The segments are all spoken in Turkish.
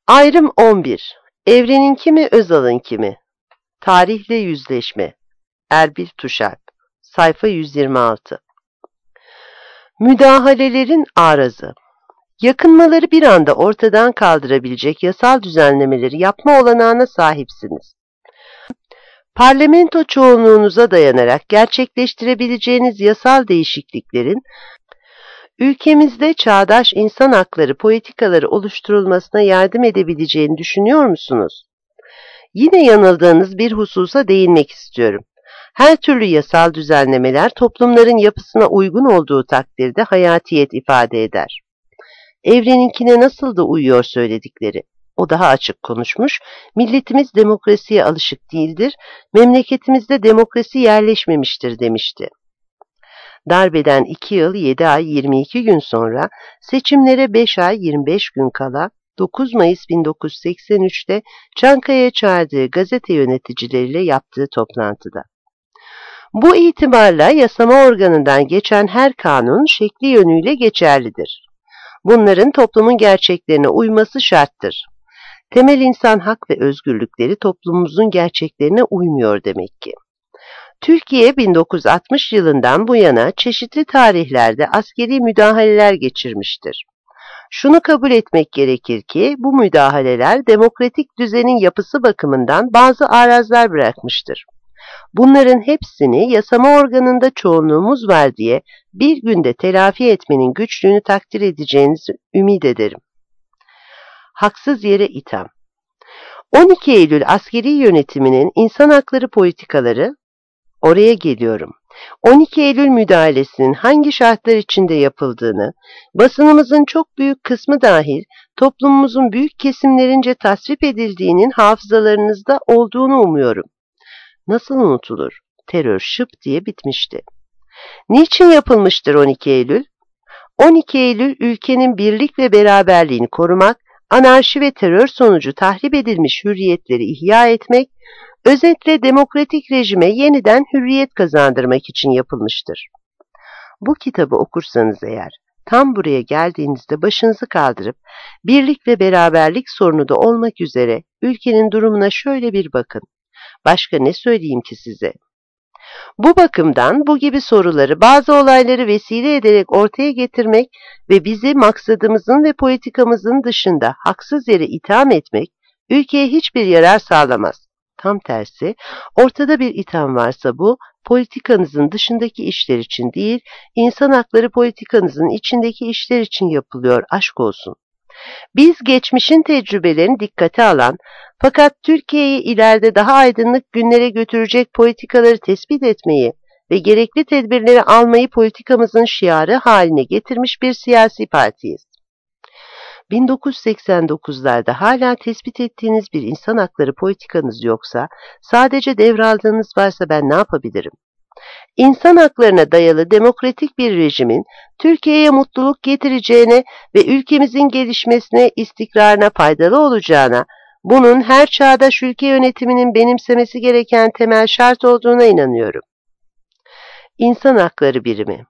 Ayrım 11. Evreninki mi, Özal'ınki mi? Tarihle yüzleşme. Erbil Tuşalp. Sayfa 126. Müdahalelerin arazı. Yakınmaları bir anda ortadan kaldırabilecek yasal düzenlemeleri yapma olanağına sahipsiniz. Parlamento çoğunluğunuza dayanarak gerçekleştirebileceğiniz yasal değişikliklerin ülkemizde çağdaş insan hakları politikaları oluşturulmasına yardım edebileceğini düşünüyor musunuz? Yine yanıldığınız bir hususa değinmek istiyorum. Her türlü yasal düzenlemeler toplumların yapısına uygun olduğu takdirde hayatiyet ifade eder. Evreninkine nasıl da uyuyor söyledikleri. O daha açık konuşmuş, milletimiz demokrasiye alışık değildir, memleketimizde demokrasi yerleşmemiştir demişti. Darbeden 2 yıl 7 ay 22 gün sonra, seçimlere 5 ay 25 gün kala, 9 Mayıs 1983'te Çankaya'ya çağırdığı gazete yöneticileriyle yaptığı toplantıda. Bu itibarla yasama organından geçen her kanun şekli yönüyle geçerlidir. Bunların toplumun gerçeklerine uyması şarttır. Temel insan hak ve özgürlükleri toplumumuzun gerçeklerine uymuyor demek ki. Türkiye 1960 yılından bu yana çeşitli tarihlerde askeri müdahaleler geçirmiştir. Şunu kabul etmek gerekir ki bu müdahaleler demokratik düzenin yapısı bakımından bazı arazlar bırakmıştır. Bunların hepsini yasama organında çoğunluğumuz var diye bir günde telafi etmenin güçlüğünü takdir edeceğinizi ümit ederim. Haksız yere itham. 12 Eylül askeri yönetiminin insan hakları politikaları, oraya geliyorum. 12 Eylül müdahalesinin hangi şartlar içinde yapıldığını, basınımızın çok büyük kısmı dahil toplumumuzun büyük kesimlerince tasvip edildiğinin hafızalarınızda olduğunu umuyorum. Nasıl unutulur? Terör şıp diye bitmişti. Niçin yapılmıştır 12 Eylül? 12 Eylül ülkenin birlik ve beraberliğini korumak, anarşi ve terör sonucu tahrip edilmiş hürriyetleri ihya etmek, özetle demokratik rejime yeniden hürriyet kazandırmak için yapılmıştır. Bu kitabı okursanız eğer, tam buraya geldiğinizde başınızı kaldırıp, birlik ve beraberlik sorunu da olmak üzere ülkenin durumuna şöyle bir bakın. Başka ne söyleyeyim ki size? Bu bakımdan bu gibi soruları, bazı olayları vesile ederek ortaya getirmek ve bizi maksadımızın ve politikamızın dışında haksız yere itham etmek, ülkeye hiçbir yarar sağlamaz. Tam tersi, ortada bir itham varsa bu, politikanızın dışındaki işler için değil, insan hakları politikanızın içindeki işler için yapılıyor, aşk olsun. Biz geçmişin tecrübelerini dikkate alan, fakat Türkiye'yi ileride daha aydınlık günlere götürecek politikaları tespit etmeyi ve gerekli tedbirleri almayı politikamızın şiarı haline getirmiş bir siyasi partiyiz. 1989'larda hala tespit ettiğiniz bir insan hakları politikanız yoksa, sadece devraldığınız varsa ben ne yapabilirim? İnsan haklarına dayalı demokratik bir rejimin Türkiye'ye mutluluk getireceğine ve ülkemizin gelişmesine, istikrarına faydalı olacağına, bunun her çağdaş ülke yönetiminin benimsemesi gereken temel şart olduğuna inanıyorum. İnsan hakları birimi.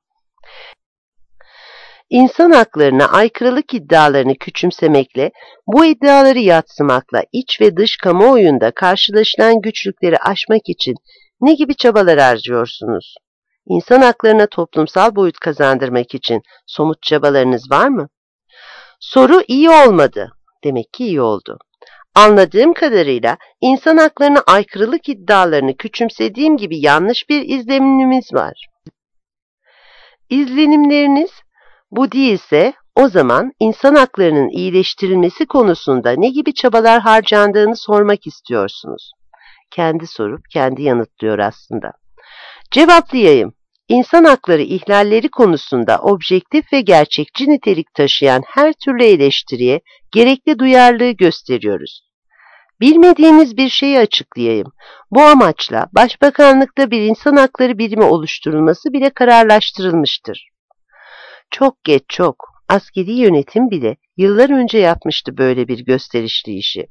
İnsan haklarına aykırılık iddialarını küçümsemekle, bu iddiaları yadsımakla iç ve dış kamuoyunda karşılaşılan güçlükleri aşmak için ne gibi çabalar harcıyorsunuz? İnsan haklarına toplumsal boyut kazandırmak için somut çabalarınız var mı? Soru iyi olmadı. Demek ki iyi oldu. Anladığım kadarıyla insan haklarına aykırılık iddialarını küçümsediğim gibi yanlış bir izlenimimiz var. İzlenimleriniz bu değilse o zaman insan haklarının iyileştirilmesi konusunda ne gibi çabalar harcandığını sormak istiyorsunuz. Kendi sorup kendi yanıtlıyor aslında. Cevaplayayım. İnsan hakları ihlalleri konusunda objektif ve gerçekçi nitelik taşıyan her türlü eleştiriye gerekli duyarlılığı gösteriyoruz. Bilmediğiniz bir şeyi açıklayayım. Bu amaçla Başbakanlıkta bir insan hakları birimi oluşturulması bile kararlaştırılmıştır. Çok geç çok. Askeri yönetim bile yıllar önce yapmıştı böyle bir gösterişli işi.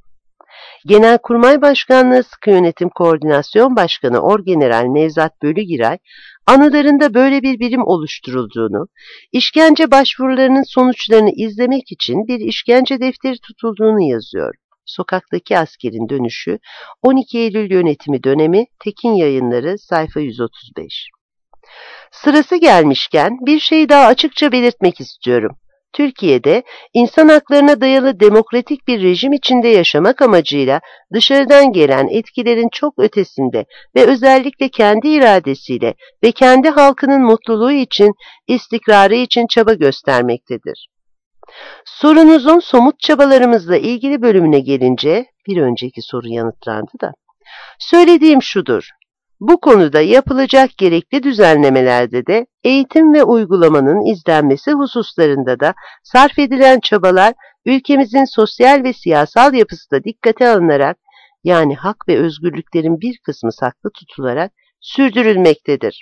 Genelkurmay Başkanlığı Sıkı Yönetim Koordinasyon Başkanı Orgeneral Nevzat Bölügiray, anılarında böyle bir birim oluşturulduğunu, işkence başvurularının sonuçlarını izlemek için bir işkence defteri tutulduğunu yazıyor. Sokaktaki Askerin Dönüşü, 12 Eylül Yönetimi Dönemi, Tekin Yayınları, sayfa 135. Sırası gelmişken bir şey daha açıkça belirtmek istiyorum. Türkiye'de insan haklarına dayalı demokratik bir rejim içinde yaşamak amacıyla dışarıdan gelen etkilerin çok ötesinde ve özellikle kendi iradesiyle ve kendi halkının mutluluğu için, istikrarı için çaba göstermektedir. Sorunuzun somut çabalarımızla ilgili bölümüne gelince, bir önceki soru yanıtlandı da, söylediğim şudur: bu konuda yapılacak gerekli düzenlemelerde de eğitim ve uygulamanın izlenmesi hususlarında da sarf edilen çabalar ülkemizin sosyal ve siyasal yapısı da dikkate alınarak, yani hak ve özgürlüklerin bir kısmı saklı tutularak sürdürülmektedir.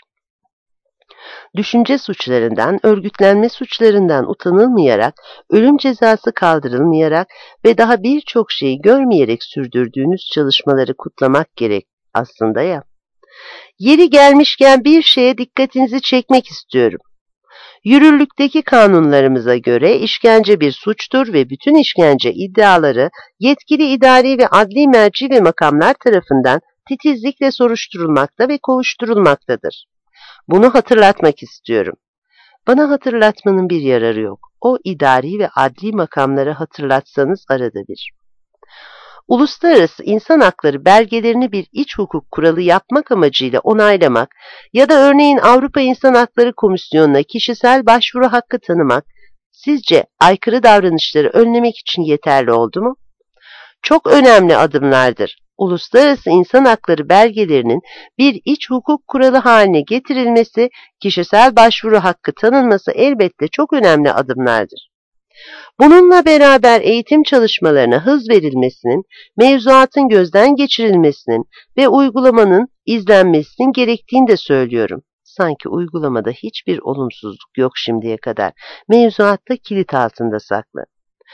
Düşünce suçlarından, örgütlenme suçlarından utanılmayarak, ölüm cezası kaldırılmayarak ve daha birçok şeyi görmeyerek sürdürdüğünüz çalışmaları kutlamak gerek aslında ya. Yeri gelmişken bir şeye dikkatinizi çekmek istiyorum. Yürürlükteki kanunlarımıza göre işkence bir suçtur ve bütün işkence iddiaları yetkili idari ve adli merci ve makamlar tarafından titizlikle soruşturulmakta ve kovuşturulmaktadır. Bunu hatırlatmak istiyorum. Bana hatırlatmanın bir yararı yok. O idari ve adli makamları hatırlatsanız arada bir. Uluslararası insan hakları belgelerini bir iç hukuk kuralı yapmak amacıyla onaylamak ya da örneğin Avrupa İnsan Hakları Komisyonu'na kişisel başvuru hakkı tanımak, sizce aykırı davranışları önlemek için yeterli oldu mu? Çok önemli adımlardır. Uluslararası insan hakları belgelerinin bir iç hukuk kuralı haline getirilmesi, kişisel başvuru hakkı tanınması elbette çok önemli adımlardır. Bununla beraber eğitim çalışmalarına hız verilmesinin, mevzuatın gözden geçirilmesinin ve uygulamanın izlenmesinin gerektiğini de söylüyorum. Sanki uygulamada hiçbir olumsuzluk yok şimdiye kadar. Mevzuatta kilit altında saklı.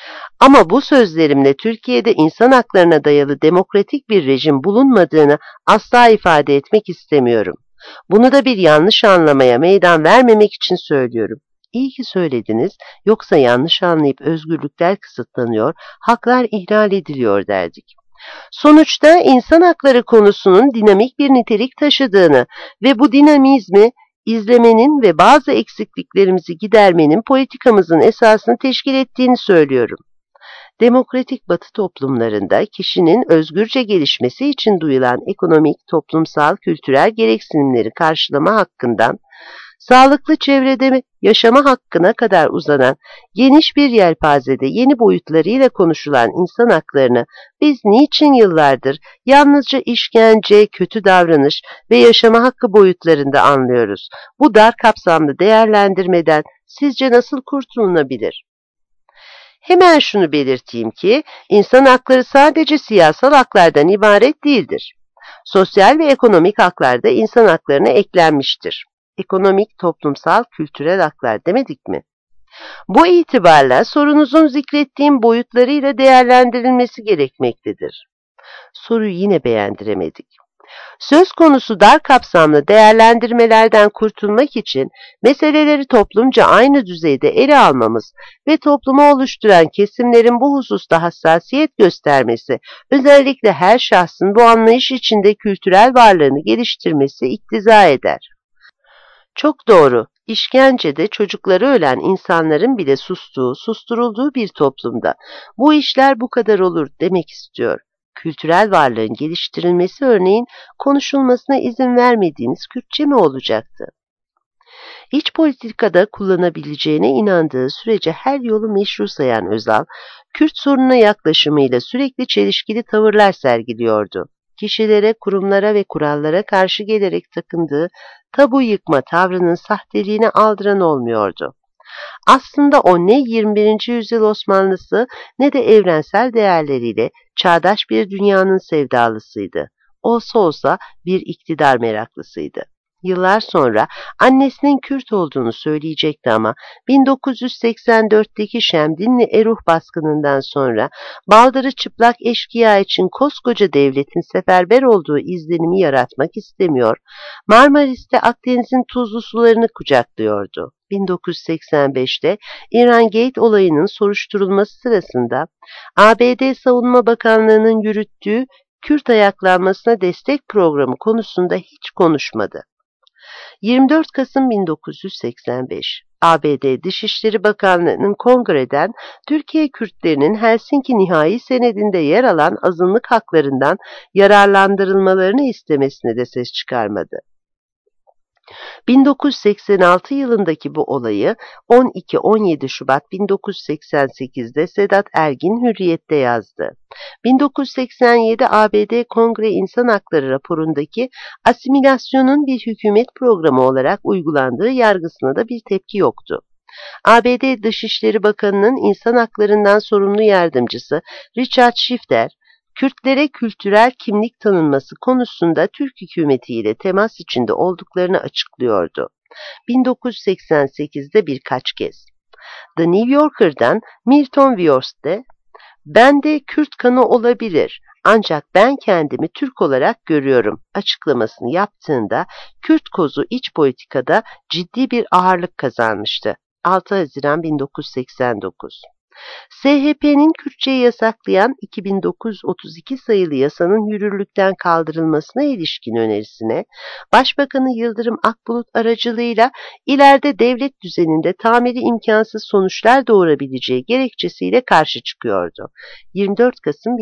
Ama bu sözlerimle Türkiye'de insan haklarına dayalı demokratik bir rejim bulunmadığını asla ifade etmek istemiyorum. Bunu da bir yanlış anlamaya meydan vermemek için söylüyorum. İyi ki söylediniz, yoksa yanlış anlayıp özgürlükler kısıtlanıyor, haklar ihlal ediliyor derdik. Sonuçta insan hakları konusunun dinamik bir nitelik taşıdığını ve bu dinamizmi izlemenin ve bazı eksikliklerimizi gidermenin politikamızın esasını teşkil ettiğini söylüyorum. Demokratik Batı toplumlarında kişinin özgürce gelişmesi için duyulan ekonomik, toplumsal, kültürel gereksinimleri karşılama hakkından, sağlıklı çevrede yaşama hakkına kadar uzanan geniş bir yelpazede yeni boyutlarıyla konuşulan insan haklarını biz niçin yıllardır yalnızca işkence, kötü davranış ve yaşama hakkı boyutlarında anlıyoruz? Bu dar kapsamlı değerlendirmeden sizce nasıl kurtulunabilir? Hemen şunu belirteyim ki, insan hakları sadece siyasal haklardan ibaret değildir. Sosyal ve ekonomik haklar da insan haklarına eklenmiştir. Ekonomik, toplumsal, kültürel haklar demedik mi? Bu itibarla sorunuzun zikrettiğim boyutlarıyla değerlendirilmesi gerekmektedir. Soruyu yine beğendiremedik. Söz konusu dar kapsamlı değerlendirmelerden kurtulmak için meseleleri toplumca aynı düzeyde ele almamız ve toplumu oluşturan kesimlerin bu hususta hassasiyet göstermesi, özellikle her şahsın bu anlayış içinde kültürel varlığını geliştirmesi iktiza eder. Çok doğru. İşkencede çocukları ölen insanların bile sustuğu, susturulduğu bir toplumda bu işler bu kadar olur demek istiyor. Kültürel varlığın geliştirilmesi örneğin konuşulmasına izin vermediğiniz Kürtçe mi olacaktı? İç politikada kullanabileceğine inandığı sürece her yolu meşru sayan Özal, Kürt sorununa yaklaşımıyla sürekli çelişkili tavırlar sergiliyordu. Kişilere, kurumlara ve kurallara karşı gelerek takındığı tabu yıkma tavrının sahteliğine aldıran olmuyordu. Aslında o ne 21. yüzyıl Osmanlısı ne de evrensel değerleriyle çağdaş bir dünyanın sevdalısıydı. Olsa olsa bir iktidar meraklısıydı. Yıllar sonra annesinin Kürt olduğunu söyleyecekti ama 1984'teki Şemdinli Eruh baskınından sonra baldırı çıplak eşkıya için koskoca devletin seferber olduğu izlenimi yaratmak istemiyor, Marmaris'te Akdeniz'in tuzlu sularını kucaklıyordu. 1985'te İran Gate olayının soruşturulması sırasında ABD Savunma Bakanlığı'nın yürüttüğü Kürt ayaklanmasına destek programı konusunda hiç konuşmadı. 24 Kasım 1985 ABD Dışişleri Bakanlığı'nın kongreden Türkiye Kürtlerinin Helsinki Nihai Senedi'nde yer alan azınlık haklarından yararlandırılmalarını istemesine de ses çıkarmadı. 1986 yılındaki bu olayı 12-17 Şubat 1988'de Sedat Ergin Hürriyet'te yazdı. 1987 ABD Kongre İnsan Hakları raporundaki asimilasyonun bir hükümet programı olarak uygulandığı yargısına da bir tepki yoktu. ABD Dışişleri Bakanı'nın insan haklarından sorumlu yardımcısı Richard Shifter, Kürtlere kültürel kimlik tanınması konusunda Türk hükümetiyle temas içinde olduklarını açıklıyordu. 1988'de birkaç kez. The New Yorker'dan Milton Wiers'te, "Bende Kürt kanı olabilir ancak ben kendimi Türk olarak görüyorum" açıklamasını yaptığında Kürt kozu iç politikada ciddi bir ağırlık kazanmıştı. 6 Haziran 1989. SHP'nin Kürtçeyi yasaklayan 2932 sayılı yasanın yürürlükten kaldırılmasına ilişkin önerisine Başbakanı Yıldırım Akbulut aracılığıyla ileride devlet düzeninde tamiri imkansız sonuçlar doğurabileceği gerekçesiyle karşı çıkıyordu. 24 Kasım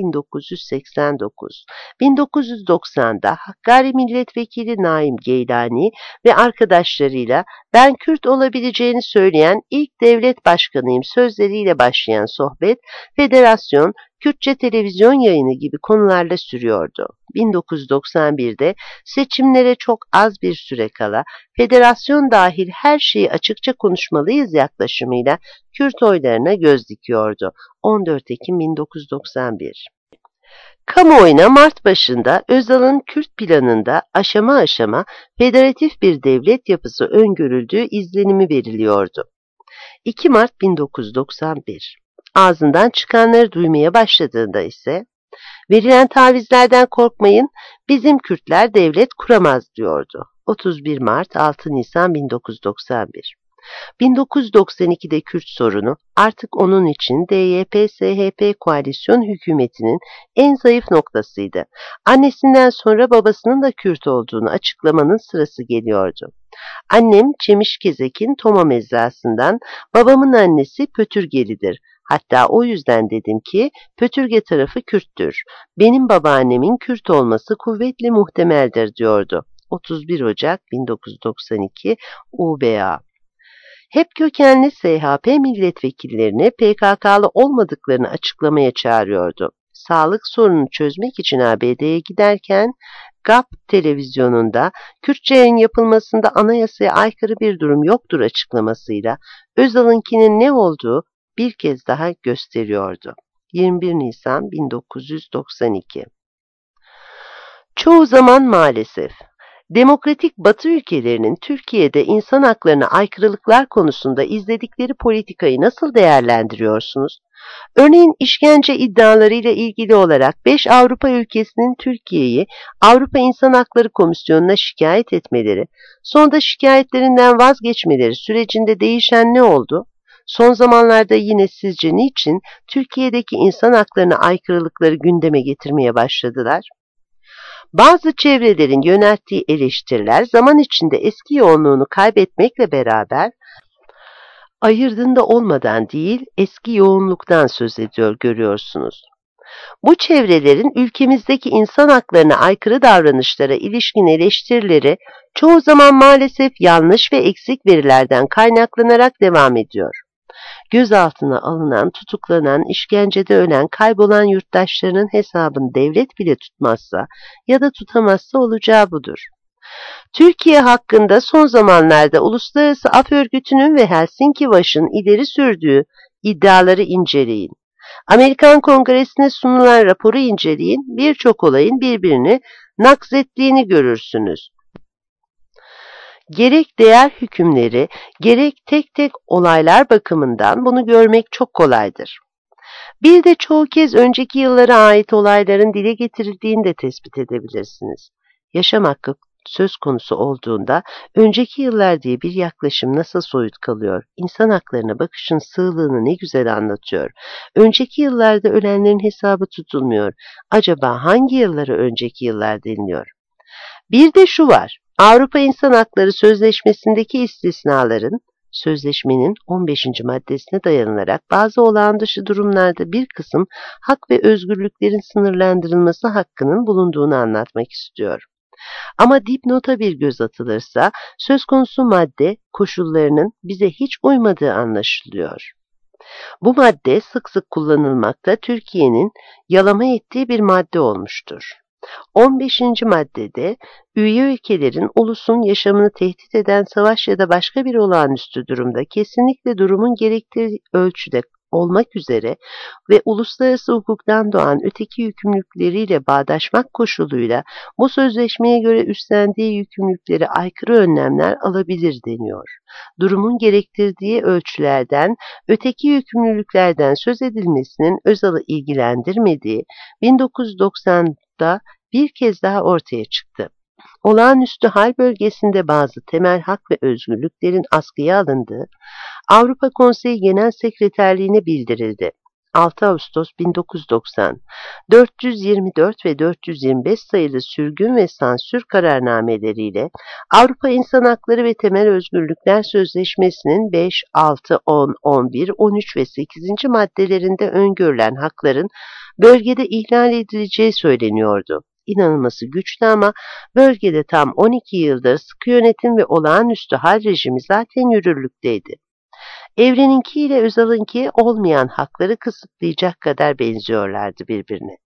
1989. 1990'da Hakkari Milletvekili Naim Geylani ve arkadaşlarıyla "Ben Kürt olabileceğini söyleyen ilk devlet başkanıyım" sözleriyle başlayan sohbet, federasyon, Kürtçe televizyon yayını gibi konularla sürüyordu. 1991'de seçimlere çok az bir süre kala federasyon dahil her şeyi açıkça konuşmalıyız yaklaşımıyla Kürt oylarına göz dikiyordu. 14 Ekim 1991. Kamuoyuna Mart başında Özal'ın Kürt planında aşama aşama federatif bir devlet yapısı öngörüldüğü izlenimi veriliyordu. 2 Mart 1991. Ağzından çıkanları duymaya başladığında ise verilen tavizlerden korkmayın, bizim Kürtler devlet kuramaz diyordu. 31 Mart 6 Nisan 1991. 1992'de Kürt sorunu artık onun için DYP-SHP koalisyon hükümetinin en zayıf noktasıydı. Annesinden sonra babasının da Kürt olduğunu açıklamanın sırası geliyordu. Annem Çemişkezek'in Toma mezrasından, babamın annesi Pötürgelidir. Hatta o yüzden dedim ki Pötürge tarafı Kürttür. Benim babaannemin Kürt olması kuvvetle muhtemeldir diyordu. 31 Ocak 1992 UBA. Hep kökenli SHP milletvekillerini PKK'lı olmadıklarını açıklamaya çağırıyordu. Sağlık sorununu çözmek için ABD'ye giderken GAP televizyonunda Kürtçe yayın yapılmasında anayasaya aykırı bir durum yoktur açıklamasıyla Özal'ınkinin ne olduğu bir kez daha gösteriyordu. 21 Nisan 1992. Çoğu zaman maalesef demokratik Batı ülkelerinin Türkiye'de insan haklarına aykırılıklar konusunda izledikleri politikayı nasıl değerlendiriyorsunuz? Örneğin işkence iddialarıyla ilgili olarak 5 Avrupa ülkesinin Türkiye'yi Avrupa İnsan Hakları Komisyonu'na şikayet etmeleri, sonunda şikayetlerinden vazgeçmeleri sürecinde değişen ne oldu? Son zamanlarda yine sizce niçin Türkiye'deki insan haklarına aykırılıkları gündeme getirmeye başladılar? Bazı çevrelerin yönelttiği eleştiriler zaman içinde eski yoğunluğunu kaybetmekle beraber ayırdığında olmadan değil eski yoğunluktan söz ediyor görüyorsunuz. Bu çevrelerin ülkemizdeki insan haklarına aykırı davranışlara ilişkin eleştirileri çoğu zaman maalesef yanlış ve eksik verilerden kaynaklanarak devam ediyor. Gözaltına alınan, tutuklanan, işkencede ölen, kaybolan yurttaşlarının hesabını devlet bile tutmazsa ya da tutamazsa olacağı budur. Türkiye hakkında son zamanlarda Uluslararası Af Örgütü'nün ve Helsinki Wash'ın ileri sürdüğü iddiaları inceleyin. Amerikan Kongresi'ne sunulan raporu inceleyin, birçok olayın birbirini nakzettiğini görürsünüz. Gerek değer hükümleri, gerek tek tek olaylar bakımından bunu görmek çok kolaydır. Bir de çoğu kez önceki yıllara ait olayların dile getirildiğini de tespit edebilirsiniz. Yaşam hakkı söz konusu olduğunda önceki yıllar diye bir yaklaşım nasıl soyut kalıyor? İnsan haklarına bakışın sığlığını ne güzel anlatıyor. Önceki yıllarda ölenlerin hesabı tutulmuyor. Acaba hangi yıllara önceki yıllar deniliyor? Bir de şu var. Avrupa İnsan Hakları Sözleşmesi'ndeki istisnaların sözleşmenin 15. maddesine dayanılarak bazı olağan dışı durumlarda bir kısım hak ve özgürlüklerin sınırlandırılması hakkının bulunduğunu anlatmak istiyor. Ama dipnota bir göz atılırsa söz konusu madde koşullarının bize hiç uymadığı anlaşılıyor. Bu madde sık sık kullanılmakta, Türkiye'nin yalama ettiği bir madde olmuştur. 15. maddede üye ülkelerin ulusun yaşamını tehdit eden savaş ya da başka bir olağanüstü durumda kesinlikle durumun gerektiği ölçüde olmak üzere ve uluslararası hukuktan doğan öteki yükümlülükleriyle bağdaşmak koşuluyla bu sözleşmeye göre üstlendiği yükümlülüklere aykırı önlemler alabilir deniyor. Durumun gerektirdiği ölçülerden, öteki yükümlülüklerden söz edilmesinin Özal'ı ilgilendirmediği 1990'da bir kez daha ortaya çıktı. Olağanüstü hal bölgesinde bazı temel hak ve özgürlüklerin askıya alındığı Avrupa Konseyi Genel Sekreterliğine bildirildi. 6 Ağustos 1990, 424 ve 425 sayılı sürgün ve sansür kararnameleriyle Avrupa İnsan Hakları ve Temel Özgürlükler Sözleşmesi'nin 5, 6, 10, 11, 13 ve 8. maddelerinde öngörülen hakların bölgede ihlal edileceği söyleniyordu. İnanılması güçtü ama bölgede tam 12 yıldır sıkı yönetim ve olağanüstü hal rejimi zaten yürürlükteydi. Evreninki ile Özal'ınki olmayan hakları kısıtlayacak kadar benziyorlardı birbirine.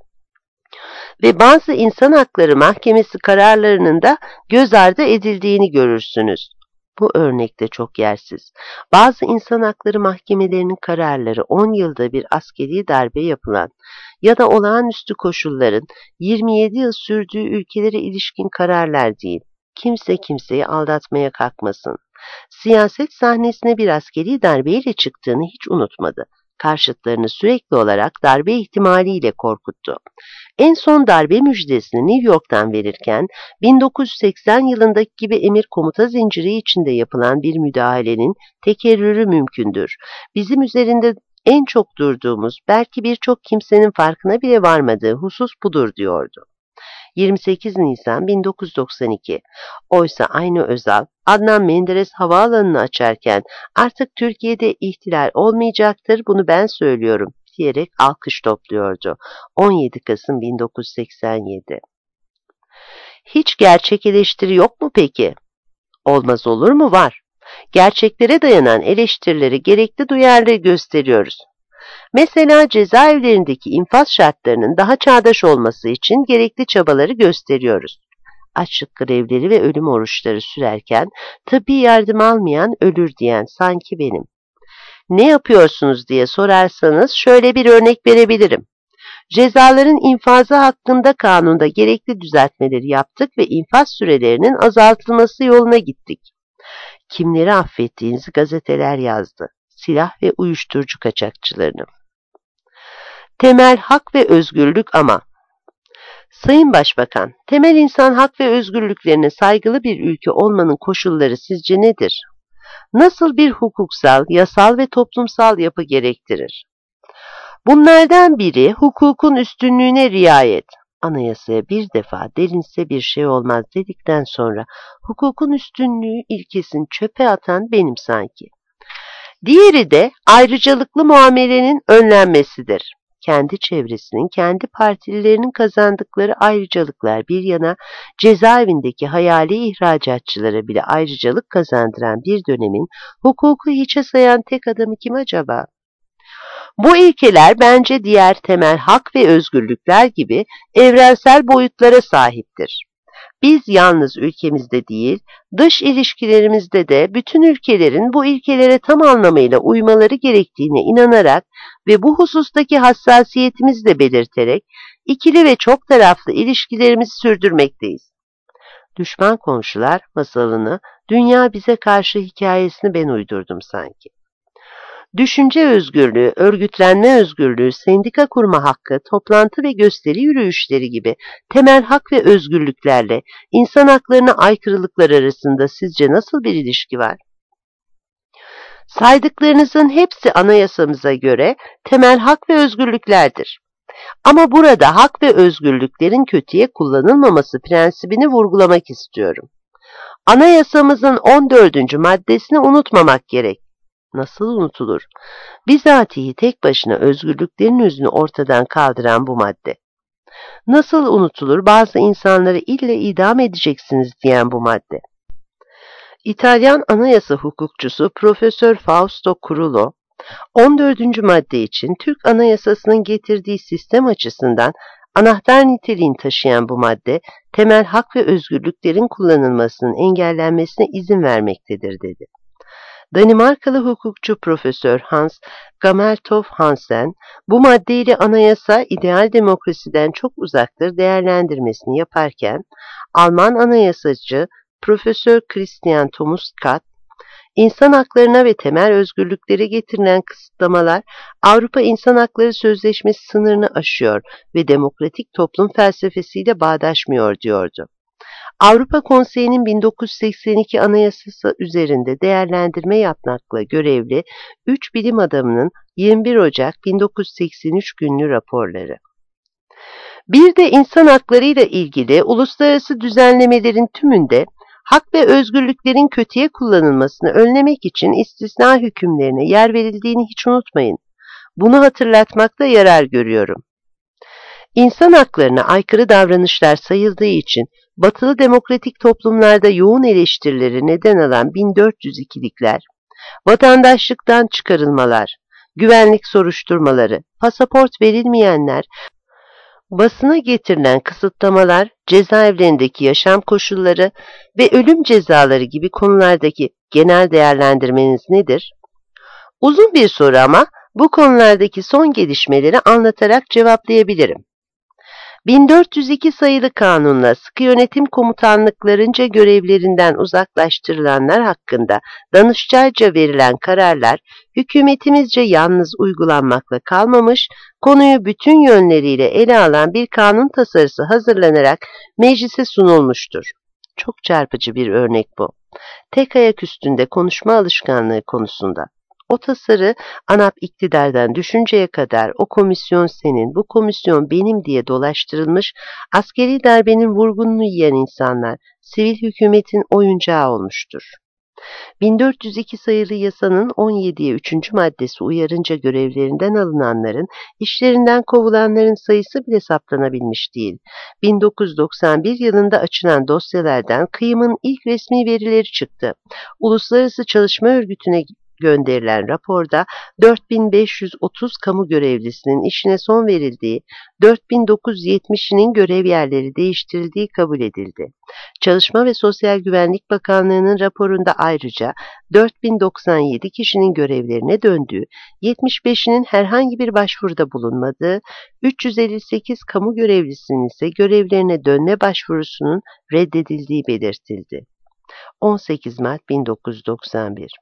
Ve bazı insan hakları mahkemesi kararlarının da göz ardı edildiğini görürsünüz. Bu örnekte çok yersiz. Bazı insan hakları mahkemelerinin kararları 10 yılda bir askeri darbe yapılan ya da olağanüstü koşulların 27 yıl sürdüğü ülkelere ilişkin kararlar değil. Kimse kimseyi aldatmaya kalkmasın. Siyaset sahnesine bir askeri darbeyle çıktığını hiç unutmadı. Karşıtlarını sürekli olarak darbe ihtimaliyle korkuttu. En son darbe müjdesini New York'tan verirken 1980 yılındaki gibi emir komuta zinciri içinde yapılan bir müdahalenin tekerrürü mümkündür. Bizim üzerinde en çok durduğumuz, belki birçok kimsenin farkına bile varmadığı husus budur diyordu. 28 Nisan 1992. Oysa aynı Özal, Adnan Menderes havaalanını açarken artık Türkiye'de ihtilal olmayacaktır, bunu ben söylüyorum diyerek alkış topluyordu. 17 Kasım 1987. Hiç gerçek eleştiri yok mu peki? Olmaz olur mu? Var. Gerçeklere dayanan eleştirileri gerekli duyarlılığı gösteriyoruz. Mesela cezaevlerindeki infaz şartlarının daha çağdaş olması için gerekli çabaları gösteriyoruz. Açlık grevleri ve ölüm oruçları sürerken tıbbi yardım almayan ölür diyen sanki benim. Ne yapıyorsunuz diye sorarsanız şöyle bir örnek verebilirim. Cezaların infazı hakkında kanunda gerekli düzeltmeleri yaptık ve infaz sürelerinin azaltılması yoluna gittik. Kimleri affettiğinizi gazeteler yazdı. Silah ve uyuşturucu kaçakçılarını. Temel hak ve özgürlük ama. Sayın Başbakan, temel insan hak ve özgürlüklerine saygılı bir ülke olmanın koşulları sizce nedir? Nasıl bir hukuksal, yasal ve toplumsal yapı gerektirir? Bunlardan biri hukukun üstünlüğüne riayet. Anayasaya bir defa delinse bir şey olmaz dedikten sonra hukukun üstünlüğü ilkesini çöpe atan benim sanki. Diğeri de ayrıcalıklı muamelenin önlenmesidir. Kendi çevresinin, kendi partililerinin kazandıkları ayrıcalıklar bir yana cezaevindeki hayali ihracatçılara bile ayrıcalık kazandıran bir dönemin hukuku hiçe sayan tek adamı kim acaba? Bu ilkeler bence diğer temel hak ve özgürlükler gibi evrensel boyutlara sahiptir. Biz yalnız ülkemizde değil, dış ilişkilerimizde de bütün ülkelerin bu ilkelere tam anlamıyla uymaları gerektiğine inanarak ve bu husustaki hassasiyetimizi de belirterek ikili ve çok taraflı ilişkilerimizi sürdürmekteyiz. Düşman komşular masalını, dünya bize karşı hikayesini ben uydurdum sanki. Düşünce özgürlüğü, örgütlenme özgürlüğü, sendika kurma hakkı, toplantı ve gösteri yürüyüşleri gibi temel hak ve özgürlüklerle insan haklarına aykırılıklar arasında sizce nasıl bir ilişki var? Saydıklarınızın hepsi anayasamıza göre temel hak ve özgürlüklerdir. Ama burada hak ve özgürlüklerin kötüye kullanılmaması prensibini vurgulamak istiyorum. Anayasamızın 14. maddesini unutmamak gerek. Nasıl unutulur? Bizatihi tek başına özgürlüklerin özünü ortadan kaldıran bu madde. Nasıl unutulur bazı insanları ille idam edeceksiniz diyen bu madde? İtalyan anayasa hukukçusu Profesör Fausto Curullo, 14. madde için Türk Anayasası'nın getirdiği sistem açısından anahtar niteliğini taşıyan bu madde, temel hak ve özgürlüklerin kullanılmasının engellenmesine izin vermektedir dedi. Danimarkalı hukukçu Profesör Hans Gammeltoft Hansen, bu maddeyle anayasa ideal demokrasiden çok uzaktır değerlendirmesini yaparken, Alman anayasacı Profesör Christian Tomuskat, İnsan haklarına ve temel özgürlüklere getirilen kısıtlamalar Avrupa İnsan Hakları Sözleşmesi sınırını aşıyor ve demokratik toplum felsefesiyle bağdaşmıyor diyordu. Avrupa Konseyi'nin 1982 Anayasası üzerinde değerlendirme yapmakla görevli 3 bilim adamının 21 Ocak 1983 günlü raporları. Bir de insan haklarıyla ilgili uluslararası düzenlemelerin tümünde hak ve özgürlüklerin kötüye kullanılmasını önlemek için istisna hükümlerine yer verildiğini hiç unutmayın. Bunu hatırlatmakta yarar görüyorum. İnsan haklarına aykırı davranışlar sayıldığı için batılı demokratik toplumlarda yoğun eleştirileri neden alan 1402'likler, vatandaşlıktan çıkarılmalar, güvenlik soruşturmaları, pasaport verilmeyenler, basına getirilen kısıtlamalar, cezaevlerindeki yaşam koşulları ve ölüm cezaları gibi konulardaki genel değerlendirmeniz nedir? Uzun bir soru ama bu konulardaki son gelişmeleri anlatarak cevaplayabilirim. 1402 sayılı kanunla sıkı yönetim komutanlıklarınca görevlerinden uzaklaştırılanlar hakkında Danıştayca verilen kararlar hükümetimizce yalnız uygulanmakla kalmamış, konuyu bütün yönleriyle ele alan bir kanun tasarısı hazırlanarak meclise sunulmuştur. Çok çarpıcı bir örnek bu. Tek ayak üstünde konuşma alışkanlığı konusunda. O tasarı ANAP iktidardan düşünceye kadar o komisyon senin, bu komisyon benim diye dolaştırılmış, askeri darbenin vurgununu yiyen insanlar, sivil hükümetin oyuncağı olmuştur. 1402 sayılı yasanın 17'ye 3. maddesi uyarınca görevlerinden alınanların, işlerinden kovulanların sayısı bile saptanabilmiş değil. 1991 yılında açılan dosyalardan kıyımın ilk resmi verileri çıktı. Uluslararası Çalışma Örgütü'ne gönderilen raporda 4530 kamu görevlisinin işine son verildiği, 4970'inin görev yerleri değiştirildiği kabul edildi. Çalışma ve Sosyal Güvenlik Bakanlığı'nın raporunda ayrıca 4097 kişinin görevlerine döndüğü, 75'inin herhangi bir başvuruda bulunmadığı, 358 kamu görevlisinin ise görevlerine dönme başvurusunun reddedildiği belirtildi. 18 Mart 1991.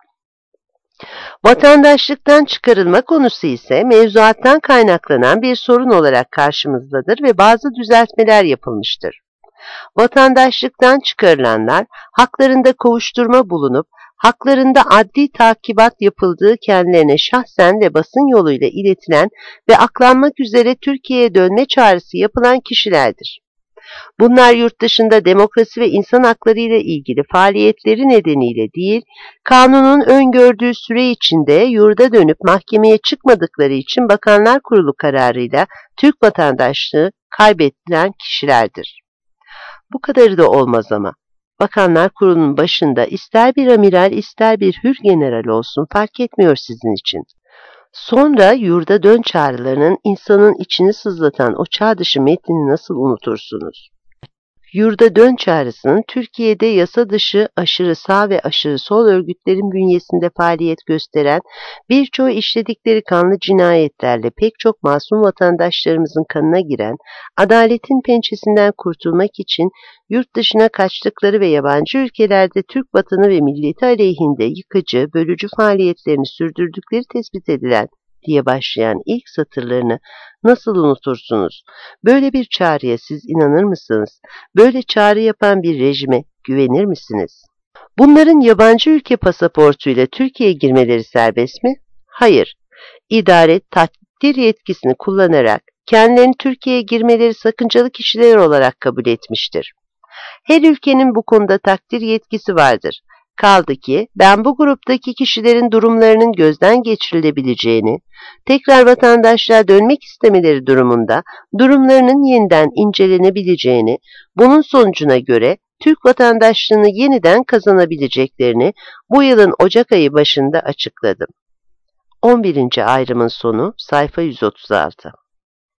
Vatandaşlıktan çıkarılma konusu ise mevzuattan kaynaklanan bir sorun olarak karşımızdadır ve bazı düzeltmeler yapılmıştır. Vatandaşlıktan çıkarılanlar haklarında kovuşturma bulunup haklarında adli takibat yapıldığı kendilerine şahsen ve basın yoluyla iletilen ve aklanmak üzere Türkiye'ye dönme çağrısı yapılan kişilerdir. Bunlar yurt dışında demokrasi ve insan hakları ile ilgili faaliyetleri nedeniyle değil, kanunun öngördüğü süre içinde yurda dönüp mahkemeye çıkmadıkları için Bakanlar Kurulu kararıyla Türk vatandaşlığı kaybedilen kişilerdir. Bu kadarı da olmaz ama. Bakanlar Kurulu'nun başında ister bir amiral ister bir hür general olsun fark etmiyor sizin için. Sonra yurda dön çağrılarının insanın içini sızlatan o çağ dışı metnini nasıl unutursunuz? Yurda dön çağrısının Türkiye'de yasa dışı aşırı sağ ve aşırı sol örgütlerin bünyesinde faaliyet gösteren birçoğu işledikleri kanlı cinayetlerle pek çok masum vatandaşlarımızın kanına giren, adaletin pençesinden kurtulmak için yurt dışına kaçtıkları ve yabancı ülkelerde Türk vatanı ve milleti aleyhinde yıkıcı, bölücü faaliyetlerini sürdürdükleri tespit edilen diye başlayan ilk satırlarını nasıl unutursunuz? Böyle bir çağrıya siz inanır mısınız? Böyle çağrı yapan bir rejime güvenir misiniz? Bunların yabancı ülke pasaportuyla Türkiye'ye girmeleri serbest mi? Hayır. İdare takdir yetkisini kullanarak kendilerini Türkiye'ye girmeleri sakıncalı kişiler olarak kabul etmiştir. Her ülkenin bu konuda takdir yetkisi vardır. Kaldı ki ben bu gruptaki kişilerin durumlarının gözden geçirilebileceğini, tekrar vatandaşlığa dönmek istemeleri durumunda durumlarının yeniden incelenebileceğini, bunun sonucuna göre Türk vatandaşlığını yeniden kazanabileceklerini bu yılın Ocak ayı başında açıkladım. 11. ayrımın sonu sayfa 136.